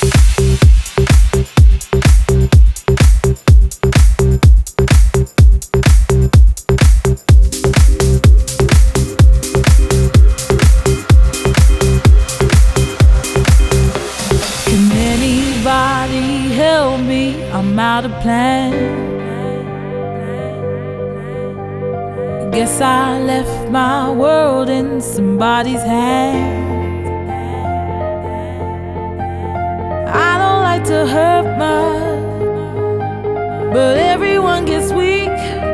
Help me, I'm out of plan. Guess I left my world in somebody's hands. I don't like to hurt much, but everyone gets weak.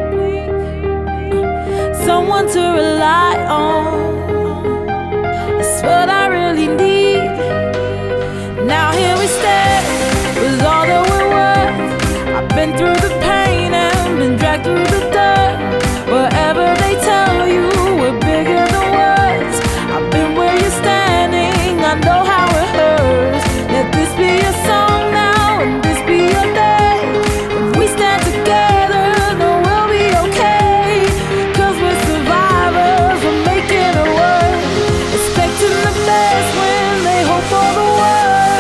Someone to rely on, that's what I really need. Now here we stand with all that we're worth. I've been through the pain and been dragged through the dirt. Whatever they tell you, we're bigger than words. I've been where you're standing, I know how it hurts. Let this be a song now and this be your day. If we stand together, then we'll be okay. 'Cause we're survivors, we're making it work. Expecting the best when they hope for the worst.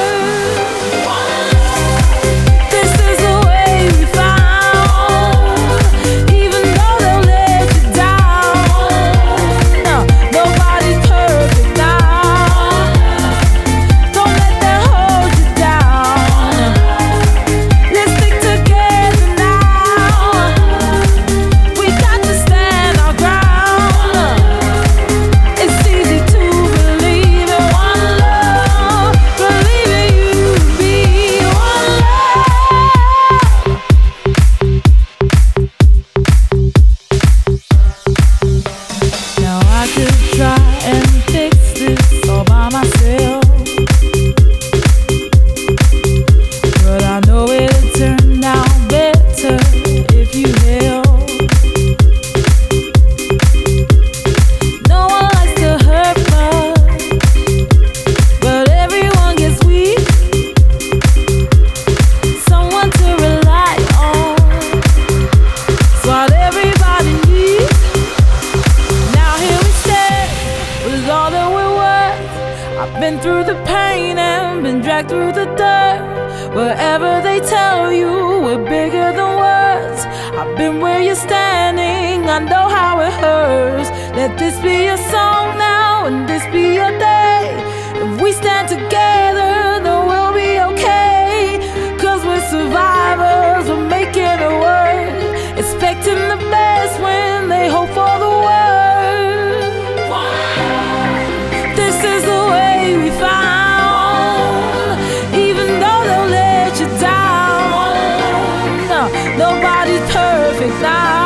I've been through the pain and been dragged through the dirt. Wherever they tell you, we're bigger than words. I've been where you're standing, I know how it hurts. Let this be your song now and this be your day. If we stand together, then we'll be okay. 'Cause we're survivors, we're making it work. Expecting the best when they hope for the worst. This is the way we found, even though they'll let you down. No, nobody's perfect now.